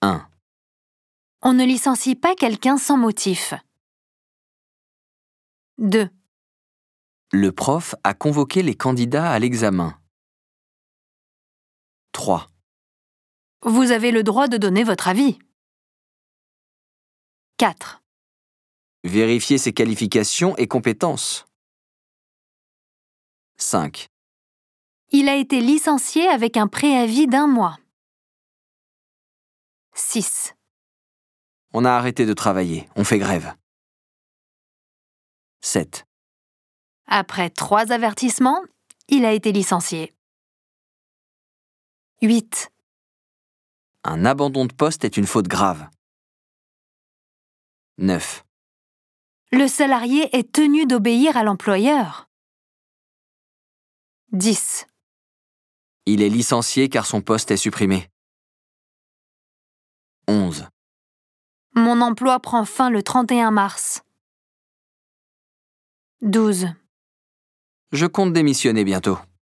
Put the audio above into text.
1. On ne licencie pas quelqu'un sans motif. 2. Le prof a convoqué les candidats à l'examen. 3. Vous avez le droit de donner votre avis. 4. Vérifier ses qualifications et compétences. 5. Il a été licencié avec un préavis d'1 mois. 6. On a arrêté de travailler, on fait grève. 7. Après 3 avertissements, il a été licencié. 8. Un abandon de poste est une faute grave. 9. Le salarié est tenu d'obéir à l'employeur. 10. Il est licencié car son poste est supprimé. 11. Mon emploi prend fin le 31 mars. 12. Je compte démissionner bientôt.